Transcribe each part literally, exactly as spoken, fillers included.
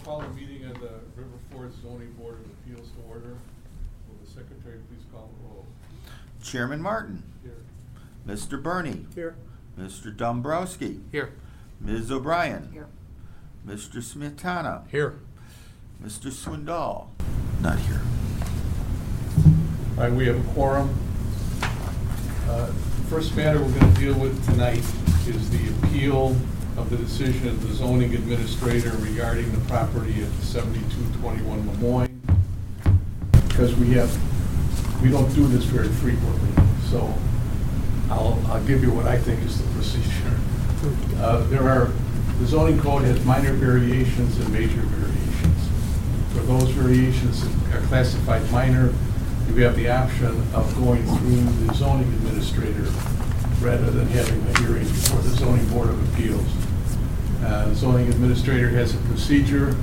call a meeting of the River Forest Zoning Board of Appeals to order. Will the secretary please call the roll? Chairman Martin. Here. Mister Burney. Here. Mister Dombrowski. Here. Miz O'Brien. Here. Mister Smetana. Here. Mister Swindoll. Not here. All right, we have a quorum. Uh, First matter we're going to deal with tonight is the appeal of the decision of the zoning administrator regarding the property at seventy-two twenty-one Lemoyne. Because we have, we don't do this very frequently, so I'll, I'll give you what I think is the procedure. Uh, there are, the zoning code has minor variations and major variations. For those variations that are classified minor, you have the option of going through the zoning administrator rather than having a hearing before the zoning board of appeals. Uh, the zoning administrator has a procedure,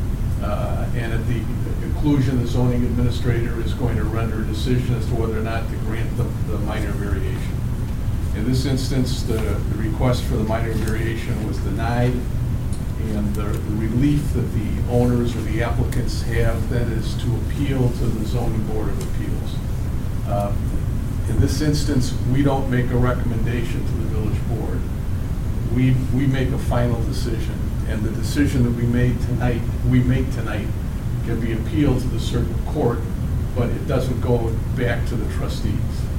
uh, and at the conclusion, the zoning administrator is going to render a decision as to whether or not to grant the, the minor variation. In this instance, the, the request for the minor variation was denied, and the, the relief that the owners or the applicants have then is to appeal to the zoning board of appeals. Um, in this instance, we don't make a recommendation to the village board. We, we make a final decision, and the decision that we made tonight, we make tonight, can be appealed to the circuit court, but it doesn't go back to the trustees.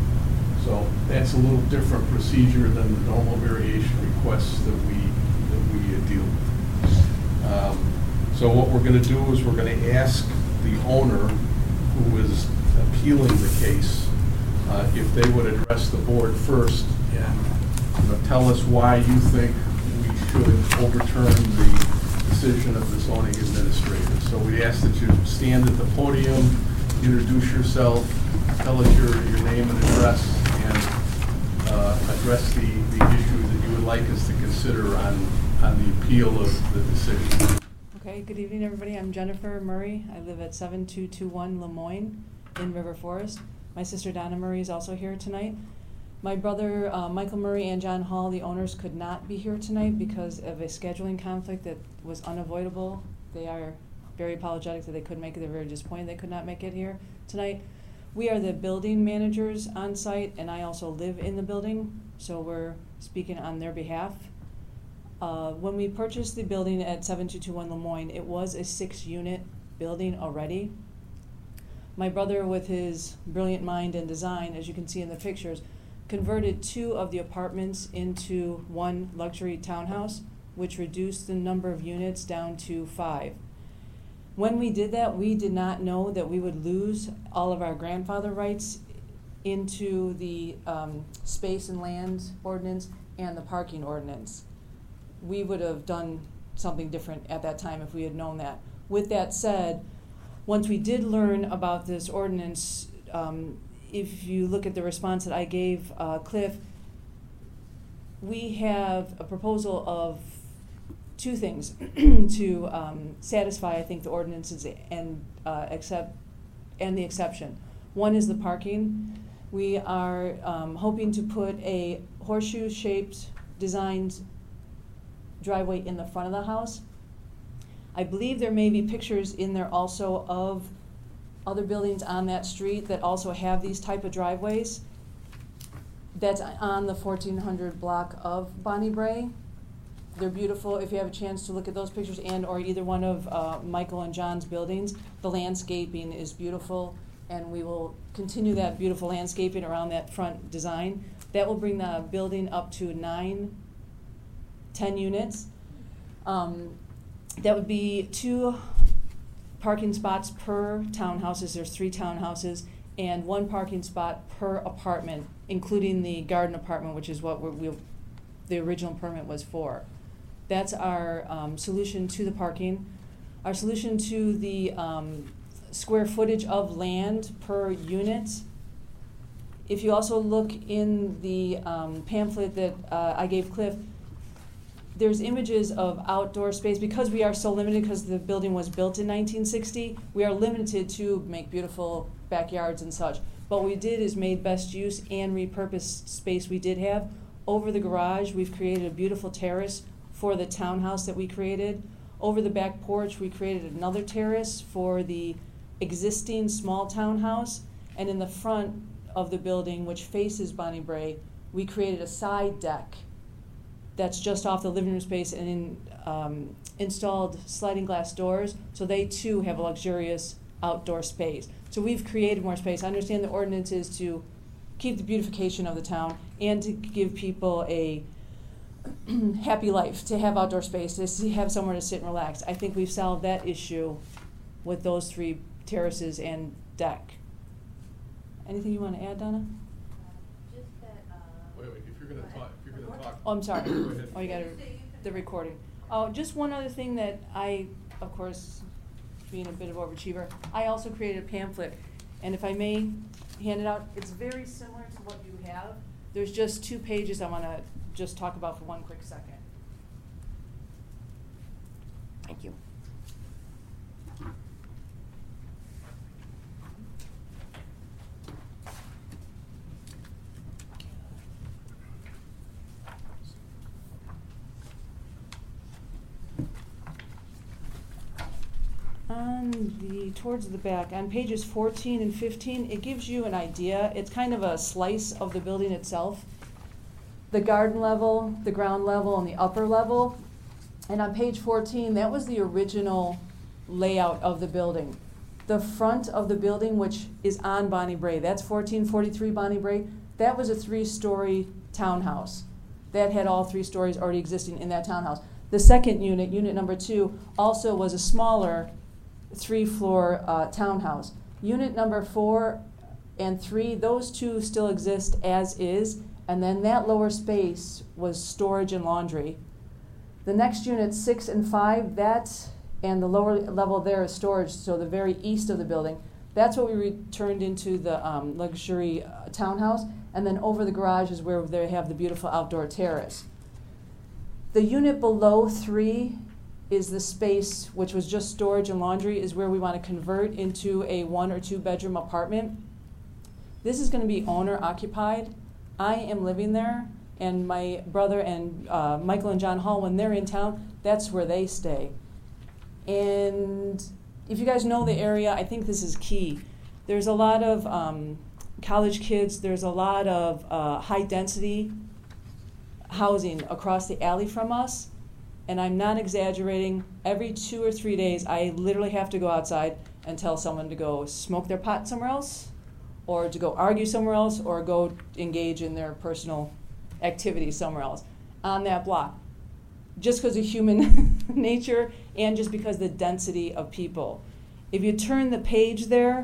So that's a little different procedure than the normal variation requests that we, that we uh, deal with. Um, so what we're going to do is we're going to ask the owner who is appealing the case uh, if they would address the board first and you know, tell us why you think we should overturn the decision of the zoning administrator. So we ask that you stand at the podium, introduce yourself, tell us your, your name and address, and uh, address the, the issue that you would like us to consider on on the appeal of the decision. Okay, good evening, everybody. I'm Jennifer Murray. I live at seven two two one Lemoyne in River Forest. My sister Donna Murray is also here tonight. My brother uh, Michael Murray and John Hall, the owners, could not be here tonight because of a scheduling conflict that was unavoidable. They are very apologetic that they couldn't make it. They're very disappointed they could not make it here tonight. We are the building managers on site, and I also live in the building, so we're speaking on their behalf. Uh, when we purchased the building at seven two two one Lemoyne, it was a six-unit building already. My brother, with his brilliant mind and design, as you can see in the pictures, converted two of the apartments into one luxury townhouse, which reduced the number of units down to five. When we did that, we did not know that we would lose all of our grandfather rights into the um, space and land ordinance and the parking ordinance. We would have done something different at that time if we had known that. With that said, once we did learn about this ordinance, um, if you look at the response that I gave uh, Cliff, we have a proposal of two things to um, satisfy, I think, the ordinances and uh, accept and the exception. One is the parking. We are um, hoping to put a horseshoe-shaped designed driveway in the front of the house. I believe there may be pictures in there also of other buildings on that street that also have these type of driveways. That's on the fourteen hundred block of Bonnie Brae. They're beautiful. If you have a chance to look at those pictures and or either one of uh, Michael and John's buildings, the landscaping is beautiful, and we will continue that beautiful landscaping around that front design. That will bring the building up to nine ten units. Um, that would be two parking spots per townhouses. There's three townhouses, and one parking spot per apartment, including the garden apartment, which is what we're, we'll, the original permit was for. That's our um, solution to the parking. Our solution to the um, square footage of land per unit. If you also look in the um, pamphlet that uh, I gave Cliff, there's images of outdoor space. Because we are so limited, because the building was built in nineteen sixty, we are limited to make beautiful backyards and such. But what we did is made best use and repurposed space we did have. Over the garage, we've created a beautiful terrace for the townhouse that we created. Over the back porch, we created another terrace for the existing small townhouse. And in the front of the building, which faces Bonnie Brae, we created a side deck that's just off the living room space and in, um, installed sliding glass doors, so they too have a luxurious outdoor space. So we've created more space. I understand the ordinance is to keep the beautification of the town and to give people a happy life, to have outdoor space, to see- have somewhere to sit and relax. I think we've solved that issue with those three terraces and deck. Anything you want to add, Donna? Just that, uh. Wait, wait, if you're gonna talk, if you're gonna talk. Oh, I'm sorry. Go ahead. Oh, you got it, the recording. Oh, just one other thing that I, of course, being a bit of overachiever, I also created a pamphlet. And if I may hand it out, it's very similar to what you have. There's just two pages I want to just talk about for one quick second. Thank you. On the, towards the back, on pages fourteen and fifteen, it gives you an idea. It's kind of a slice of the building itself. The garden level, the ground level, and the upper level. And on page fourteen, that was the original layout of the building. The front of the building, which is on Bonnie Brae, that's fourteen forty-three Bonnie Brae, that was a three-story townhouse. That had all three stories already existing in that townhouse. The second unit, unit number two, also was a smaller three-floor uh, townhouse. Unit number four and three, those two still exist as is, and then that lower space was storage and laundry. The next unit, six and five, that and the lower level there is storage, so the very east of the building. That's what we returned into the um, luxury uh, townhouse, and then over the garage is where they have the beautiful outdoor terrace. The unit below three is the space, which was just storage and laundry, is where we want to convert into a one or two bedroom apartment. This is going to be owner occupied. I am living there, and my brother and uh, Michael and John Hall, when they're in town, that's where they stay. And if you guys know the area, I think this is key. There's a lot of um, college kids, there's a lot of uh, high density housing across the alley from us. And I'm not exaggerating, every two or three days, I literally have to go outside and tell someone to go smoke their pot somewhere else, or to go argue somewhere else, or go engage in their personal activities somewhere else on that block. Just because of human nature and just because of the density of people. If you turn the page there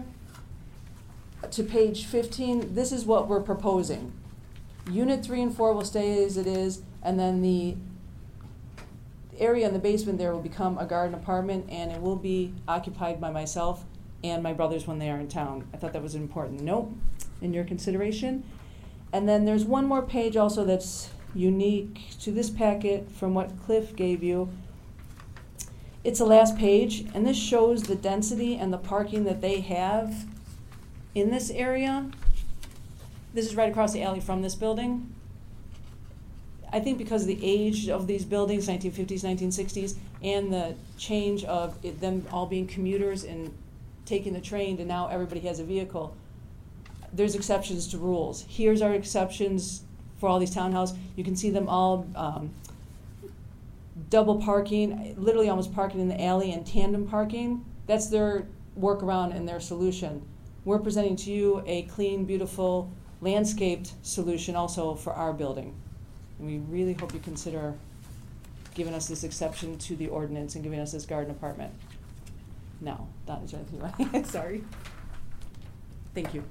to page fifteen, this is what we're proposing. Unit three and four will stay as it is, and then the area in the basement there will become a garden apartment, and it will be occupied by myself and my brothers when they are in town. I thought that was an important note in your consideration. And then there's one more page also that's unique to this packet from what Cliff gave you. It's the last page, and this shows the density and the parking that they have in this area. This is right across the alley from this building. I think because of the age of these buildings, nineteen fifties, nineteen sixties, and the change of it, them all being commuters and taking the train to now everybody has a vehicle, there's exceptions to rules. Here's our exceptions for all these townhouses. You can see them all um, double parking, literally almost parking in the alley, and tandem parking. That's their workaround and their solution. We're presenting to you a clean, beautiful, landscaped solution also for our building. And we really hope you consider giving us this exception to the ordinance and giving us this garden apartment. No, that is anything right. Sorry. Thank you.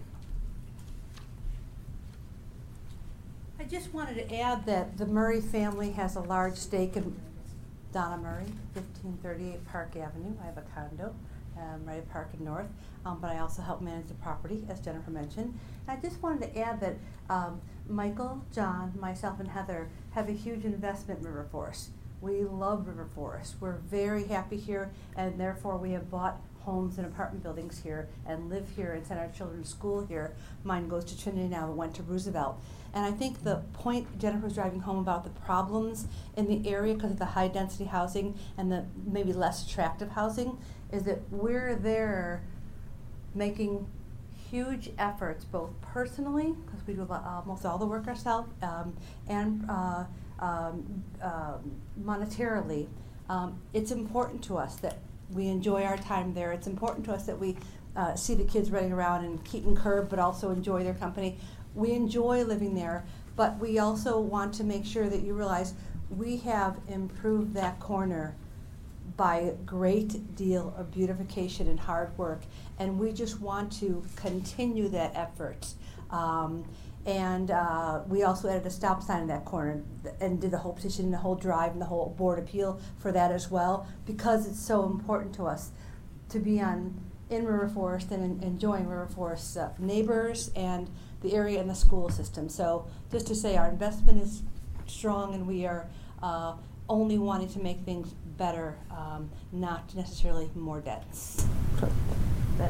I just wanted to add that the Murray family has a large stake in Donna Murray, fifteen thirty-eight Park Avenue. I have a condo, um, right at Park and North, um, but I also help manage the property, as Jennifer mentioned. And I just wanted to add that um, Michael, John, myself, and Heather have a huge investment in River Forest. We love River Forest. We're very happy here, and therefore we have bought homes and apartment buildings here and live here and send our children to school here. Mine goes to Trinity now and went to Roosevelt. And I think the point Jennifer was driving home about the problems in the area because of the high density housing and the maybe less attractive housing is that we're there making huge efforts, both personally, because we do a lot, almost all the work ourselves, um, and uh, um, um, monetarily. Um, it's important to us that we enjoy our time there. It's important to us that we uh, see the kids running around in Keaton Curb, but also enjoy their company. We enjoy living there, but we also want to make sure that you realize we have improved that corner by a great deal of beautification and hard work, and we just want to continue that effort. Um, and uh, we also added a stop sign in that corner and did the whole petition, the whole drive, and the whole board appeal for that as well, because it's so important to us to be on in River Forest and in, enjoying River Forest's uh, neighbors and the area and the school system. So just to say our investment is strong, and we are uh, only wanting to make things better, um, not necessarily more dense. That-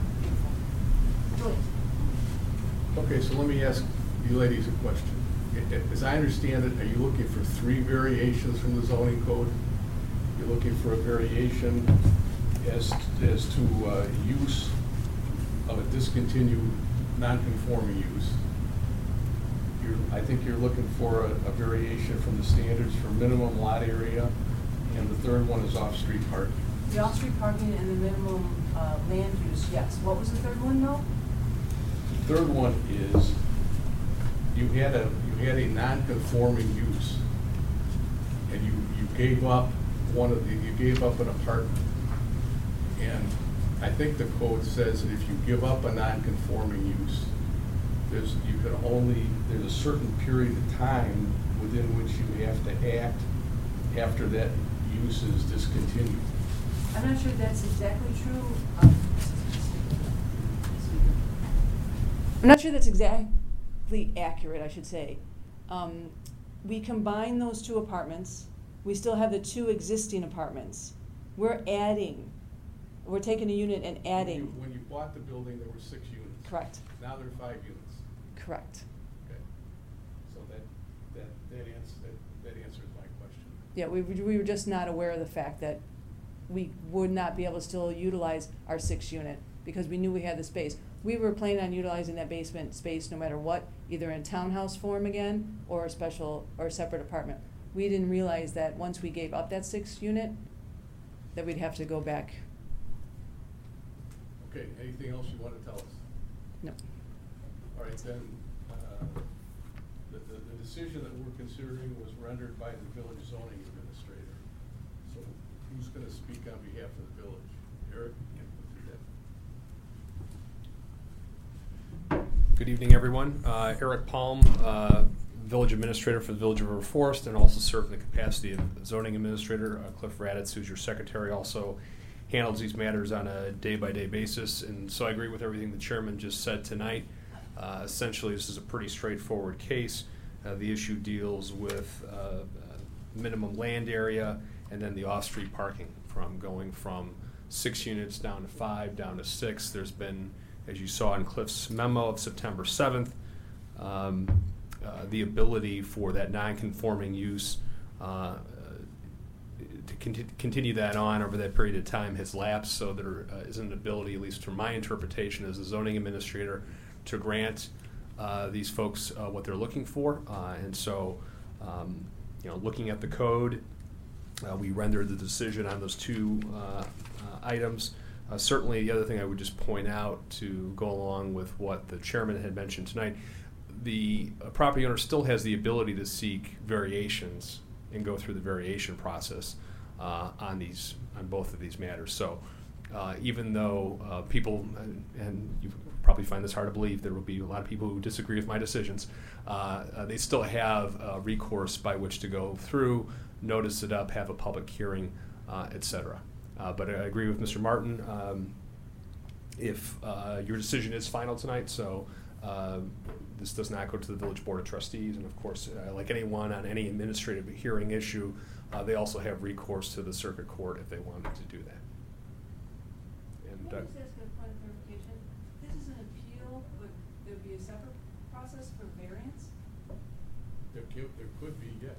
Okay, so let me ask you ladies a question. I- I- As I understand it, are you looking for three variations from the zoning code? You're looking for a variation as, as to uh, use of a discontinued, non-conforming use. You're, I think you're looking for a, a variation from the standards for minimum lot area, and the third one is off-street parking. The off-street parking and the minimum uh, land use, yes. What was the third one, though? The third one is you had a you had a non-conforming use, and you you gave up one of the you gave up an apartment, and I think the code says that if you give up a non-conforming use, there's you can only there's a certain period of time within which you have to act after that use is discontinued. I'm not sure that's exactly true. Um, I'm not sure that's exactly accurate, I should say. Um, we combine those two apartments. We still have the two existing apartments. We're adding, we're taking a unit and adding. When you, when you bought the building, there were six units. Correct. Now there are five units. Correct. Okay. So that that that answers that, that answers my question. Yeah, we, we were just not aware of the fact that we would not be able to still utilize our six unit because we knew we had the space. We were planning on utilizing that basement space no matter what, either in townhouse form again or a special or a separate apartment. We didn't realize that once we gave up that six unit, that we'd have to go back. Okay, anything else you want to tell us? No. All right, then, uh, the, the, the decision that we're considering was rendered by the village zoning administrator. So who's going to speak on behalf of the village? Eric? Yeah, we'll do that. Good evening, everyone. Uh, Eric Palm, uh, Village Administrator for the Village of River Forest, and also serve in the capacity of Zoning Administrator. Uh, Cliff Raditz, who's your secretary, also handles these matters on a day-by-day basis. And so I agree with everything the chairman just said tonight. Uh, essentially, this is a pretty straightforward case. Uh, the issue deals with uh, uh, minimum land area and then the off-street parking, from going from six units down to five, down to six. There's been, as you saw in Cliff's memo of September seventh, um, uh, the ability for that non-conforming use uh, to conti continue that on over that period of time has lapsed, so there uh, is an ability, at least from my interpretation as a zoning administrator, to grant uh, these folks uh, what they're looking for. Uh, and so, um, you know, looking at the code, uh, we rendered the decision on those two uh, uh, items. Uh, certainly, the other thing I would just point out to go along with what the chairman had mentioned tonight, the uh, property owner still has the ability to seek variations and go through the variation process uh, on these, on both of these matters. So, uh, even though uh, people, and, and you probably find this hard to believe, there will be a lot of people who disagree with my decisions, uh, uh, they still have uh, recourse by which to go through, notice it up, have a public hearing, uh, et cetera. Uh, but I agree with Mister Martin. Um, if uh, your decision is final tonight, so uh, this does not go to the Village Board of Trustees, and of course, uh, like anyone on any administrative hearing issue, uh, they also have recourse to the circuit court if they wanted to do that. And, Can I uh, just ask a point of clarification? This is an appeal, but there would be a separate process for variance? There could, there could be, yes.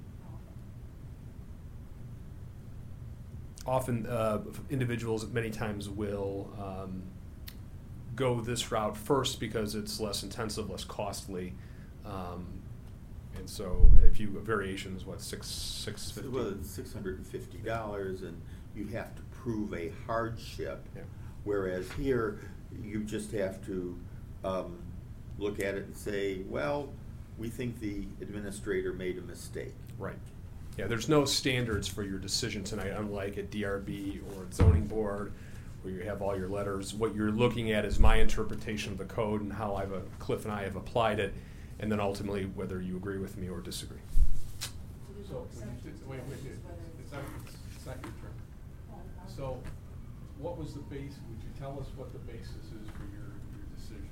Often, uh, individuals many times will um, go this route first because it's less intensive, less costly. Um, and so if you, variations, what, six, six fifty? Well, it's six hundred and fifty dollars, and you have to prove a hardship. Yeah. Whereas here, you just have to um, look at it and say, well, we think the administrator made a mistake. Right. Yeah, there's no standards for your decision tonight, unlike at D R B or at zoning board, where you have all your letters. What you're looking at is my interpretation of the code and how I've, uh, Cliff and I have applied it, and then ultimately whether you agree with me or disagree. So, when you did- wait, wait, wait, it's not, it's not your turn. So, what was the base, would you tell us what the basis is for your, your decision?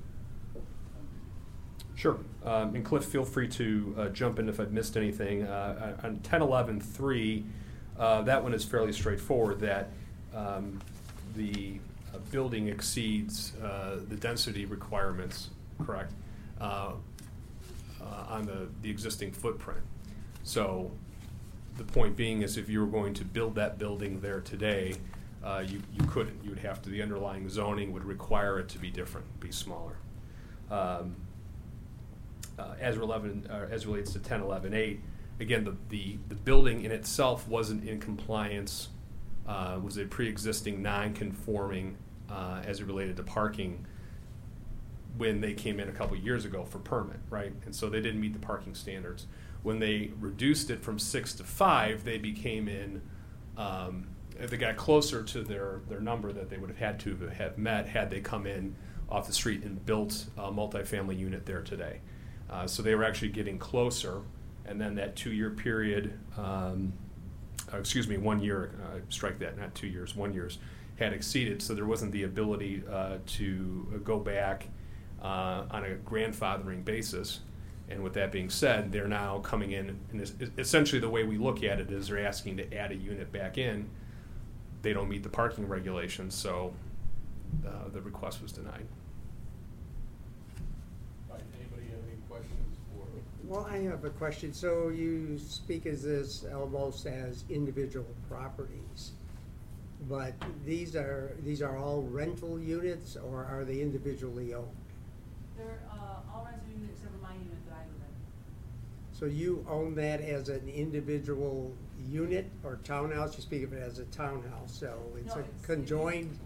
Sure. Um, and Cliff, feel free to uh, jump in if I've missed anything. Uh, on ten eleven three, uh, that one is fairly straightforward, that um, the uh, building exceeds uh, the density requirements, correct, uh, uh, on the, the existing footprint. So the point being is if you were going to build that building there today, uh, you, you couldn't. You would have to, the underlying zoning would require it to be different, be smaller. Um, Uh, as, eleven, uh, as relates to ten eleven eight, again, the, the, the building in itself wasn't in compliance, uh, was a pre-existing non-conforming uh, as it related to parking when they came in a couple years ago for permit, right? And so they didn't meet the parking standards. When they reduced it from six to five, they became in, um, they got closer to their, their number that they would have had to have met had they come in off the street and built a multifamily unit there today. Uh, so they were actually getting closer, and then that two-year period, um, uh, excuse me, one year, uh, strike that, not two years, one years, had exceeded, so there wasn't the ability uh, to go back uh, on a grandfathering basis. And with that being said, they're now coming in, and es- essentially the way we look at it is they're asking to add a unit back in. They don't meet the parking regulations, so uh, the request was denied. Anybody have any questions for? Well, I have a question. So you speak as this almost as individual properties, but these are, these are all rental units, or are they individually owned? They're uh, all rental units except for my unit that I live in. So you own that as an individual unit or townhouse? You speak of it as a townhouse, so it's No, a it's- conjoined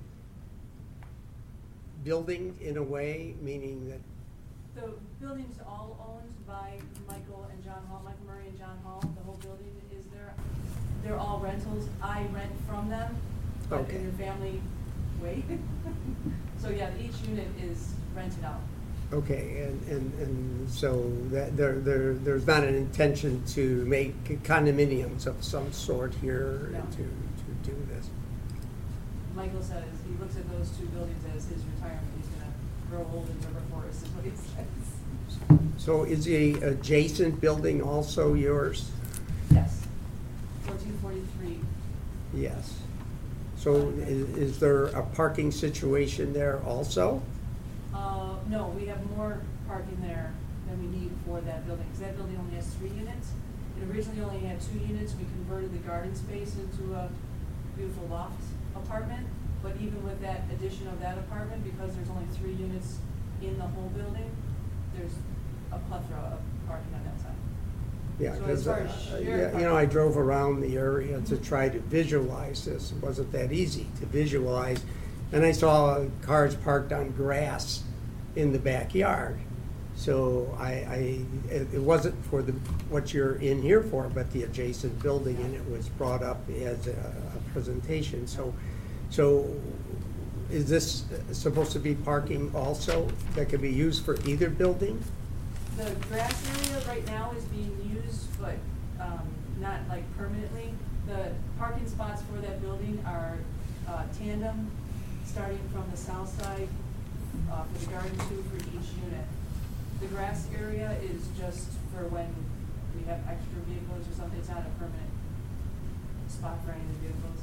building in a way, meaning that, The building's all owned by Michael and John Hall, Michael Murray and John Hall. The whole building is there. They're all rentals. I rent from them, but Okay. in your family way. So yeah, each unit is rented out. okay, and, and, and so that there, there, there's not an intention to make condominiums of some sort here No. to, to do this? Michael says, he looks at those two buildings as his retirement. He's gonna grow old in River Forest is what he says. So is the adjacent building also yours? Yes. Fourteen forty-three. Yes. So is, is there a parking situation there also? Uh, no, we have more parking there than we need for that building, because that building only has three units. It originally only had two units. We converted the garden space into a beautiful loft apartment. But even with that addition of that apartment, because there's only three units in the whole building, there's a plethora of parking on that side. Yeah, So because, as far as shared you know, I parking- drove around the area to try to visualize this. It wasn't that easy to visualize. And I saw cars parked on grass in the backyard. So I, I, it it wasn't for the, what you're in here for, but the adjacent building, and it was brought up as a, a presentation. So, so is this supposed to be parking also that can be used for either building? The grass area right now is being used, but um, not like permanently. The parking spots for that building are uh, tandem, starting from the south side uh, for the garden two for each unit. The grass area is just for when we have extra vehicles or something. It's not a permanent spot for any of the vehicles.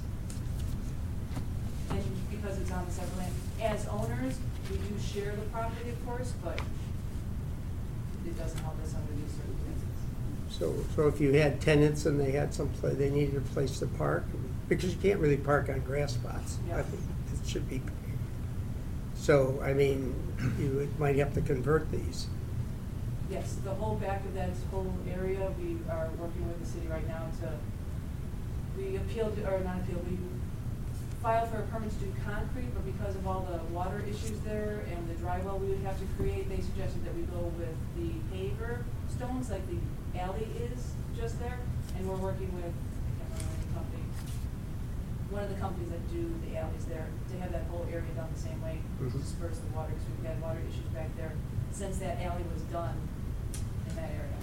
And because it's on the separate land. As owners, we do share the property, of course, but it doesn't help us under these circumstances. So, so if you had tenants and they had some, pla- they needed a place to park, because you can't really park on grass spots. I Yeah. think it should be. So, I mean, you would- might have to convert these. Yes, the whole back of that whole area, we are working with the city right now to, we appealed, or not appealed, we filed for a permit to do concrete, but because of all the water issues there and the dry well we would have to create, they suggested that we go with the paver stones, like the alley is just there, and we're working with, I can't remember any company, one of the companies that do the alleys there, to have that whole area done the same way, to Mhm. disperse the water, because we've had water issues back there since that alley was done in that area.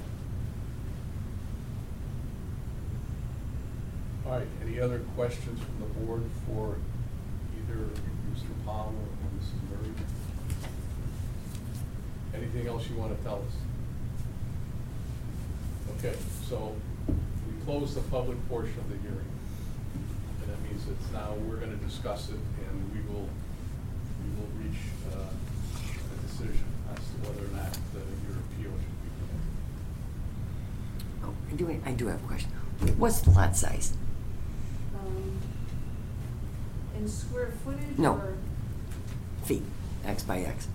All right, any other questions from the board for either Mister Palm or Missus Murray? Anything else you want to tell us? Okay, so we close the public portion of the hearing. And that means it's now, we're going to discuss it, and we will, we will reach uh, a decision as to whether or not uh, your appeal should be granted. Oh, I do, I do have a question. What's the lot size? Um, in square footage No. or? Feet, X by X.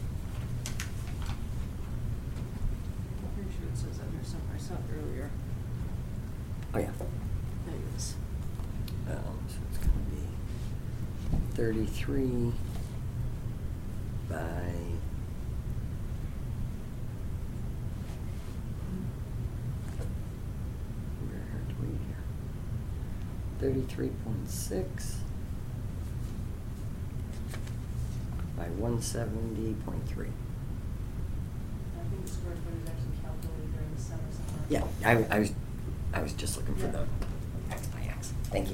I'm pretty sure it says that there somewhere, I saw it earlier. Oh, yeah. There it is. Um, so it's gonna be thirty-three by, where do we here? Thirty-three point six by one seventy point three. I think the square footage is actually calculated during the summer somewhere. Yeah, I, I was, I was just looking for Yeah. the X by X. Thank you.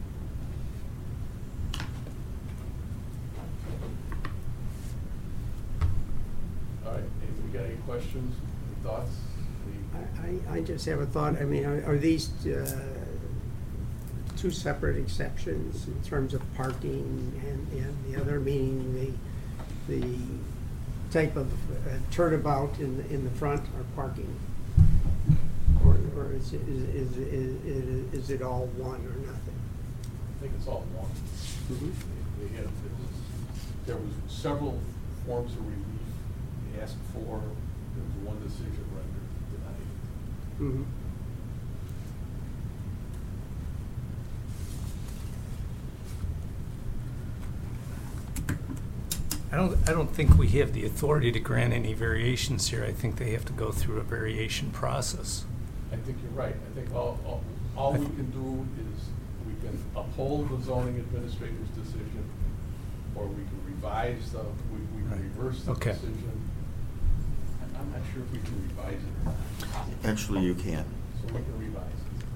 All right, and we got any questions, any thoughts? Any- I, I, I just have a thought, I mean, are, are these, uh, two separate exceptions in terms of parking and, and the other, meaning the, the type of uh, turnabout in, the in the front or parking? Or, or is it, is, is, is, is it all one or nothing? I think it's all one. Mhm. They they had, there was, there was several forms of relief they asked for, there was one decision rendered tonight. Mhm. I don't, I don't think we have the authority to grant any variations here. I think they have to go through a variation process. I think you're right, I think all, all, all we can do is, we can uphold the zoning administrator's decision, or we can revise the, we, we Right. can reverse the Okay. decision. I'm- I'm not sure if we can revise it or not. Actually, you can. So we can revise it.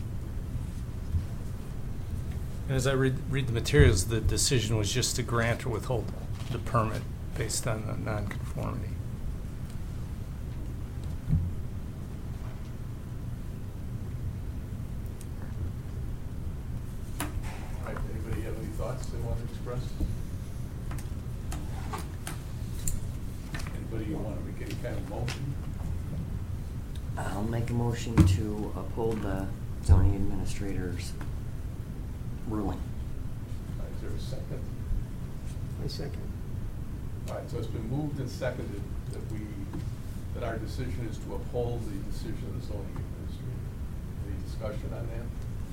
And as I read, read the materials, the decision was just to grant or withhold the permit based on the nonconformity. All right, anybody have any thoughts they want to express? Anybody want to make any kind of motion? I'll make a motion to uphold the zoning administrator's ruling. All right, is there a second? I second. All right, so it's been moved and seconded that we, that our decision is to uphold the decision of the zoning administrator. Any discussion on that?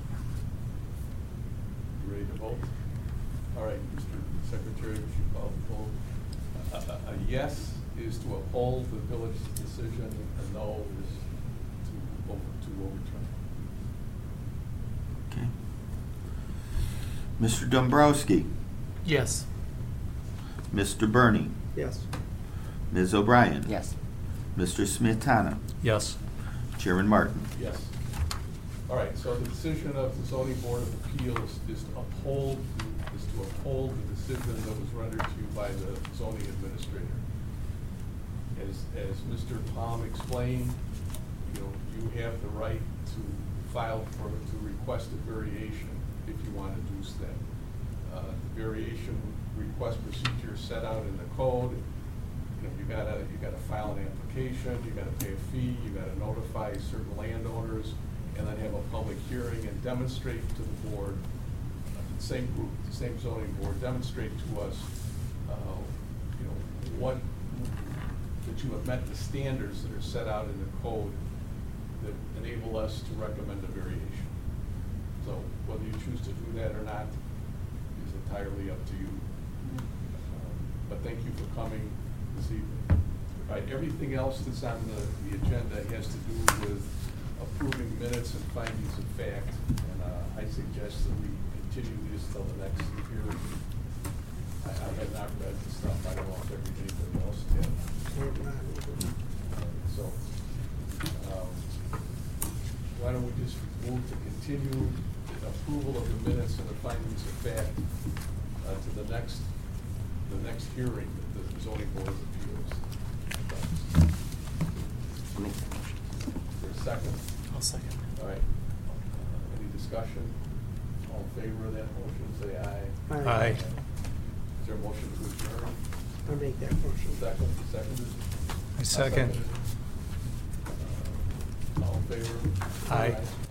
You ready to vote? All right, Mister Secretary, would you call the vote? A, a, a yes is to uphold the village's decision, a no is to over, to overturn. Okay. Mister Dombrowski, Yes. Mister Burney, Yes. Miz O'Brien. Yes. Mister Smetana, Yes. Chairman Martin. Yes. All right, so the decision of the zoning board of appeals is to uphold, is to uphold the decision that was rendered to you by the zoning administrator. As, as Mister Palm explained, you know, you have the right to file for, to request a variation if you want to do that. Uh, the variation request procedure is set out in the code, you know, you gotta, you gotta file an application, you gotta pay a fee, you gotta notify certain landowners, and then have a public hearing and demonstrate to the board, uh, the same group, the same zoning board, demonstrate to us, uh, you know, what, that you have met the standards that are set out in the code that enable us to recommend a variation. So whether you choose to do that or not is entirely up to you. Um, But thank you for coming this evening. All right, everything else that's on the, the agenda has to do with approving minutes and findings of fact. And uh, I suggest that we continue this till the next hearing. I, I have not read the stuff. I don't know if everybody else did. So, um, why don't we just move to continue the approval of the minutes and the findings of fact uh, to the next, the next hearing that the zoning board of appeals. I'll make that motion. Is there a second? I'll second. All right. Uh, Any discussion? All in favor of that motion, say aye. Aye. Is there a motion to adjourn? I'll make that motion. Second, seconded? I second. Uh, All in favor? Aye.